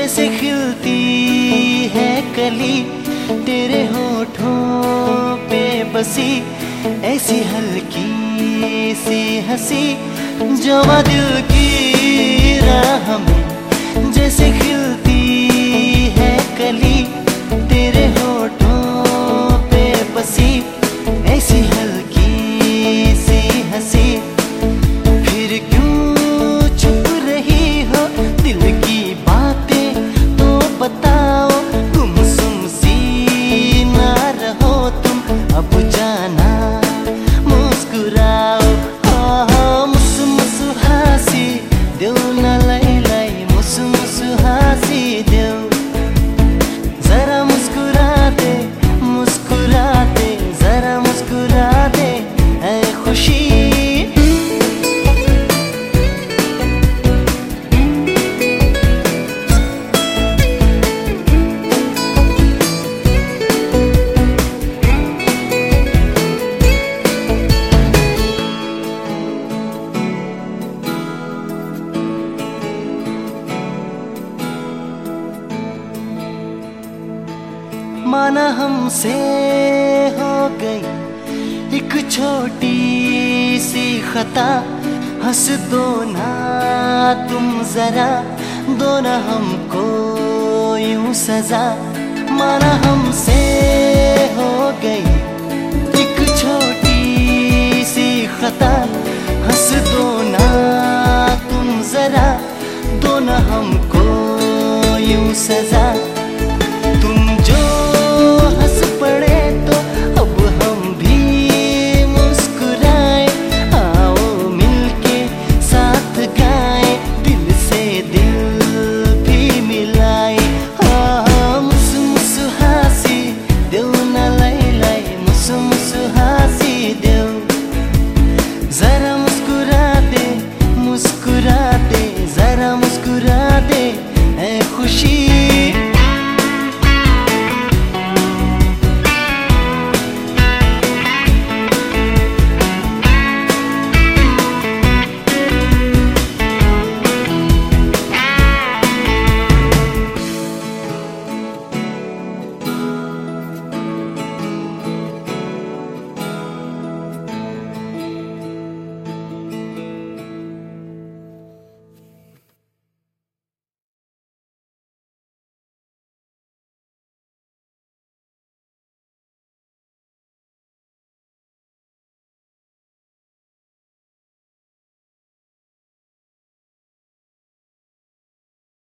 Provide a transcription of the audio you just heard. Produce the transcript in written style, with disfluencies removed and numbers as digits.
जैसे खिलती है कली तेरे होठों पे बसी, ऐसी हल्की सी हंसी जवा दिल की राह में। जैसे खिलती है कली तेरे होठों पे बसी, ऐसी हल्की सी हंसी। फिर क्यों चुप रही हो, दिल की बातें तो बताओ। गुमसुम सी ना रहो तुम, अब जाना मुस्कुराओ। मुसु मुसु हासी देव न लाई लाई, मुसु मुसु हासी देव। जरा मुस्कुरा दे जरा मुस्कुरा दे ऐ खुशी। माना हमसे हो गई एक छोटी सी खता, हंस दो ना तुम जरा, दो ना हमको यूं सजा। माना हमसे हो गई एक छोटी सी खता, हंस दो ना तुम जरा, दो ना हमको यूं सजा। तुम जो हंस पड़े तो अब हम भी मुस्कुराए, आओ मिलके साथ गाए, दिल से दिल भी मिलाए। मुसु मुसु हासी देव न लाई लाई, मुसु मुसु हासी देव। जरा मुस्कुरा दे जरा मुस्कुरा दे ऐ खुशी।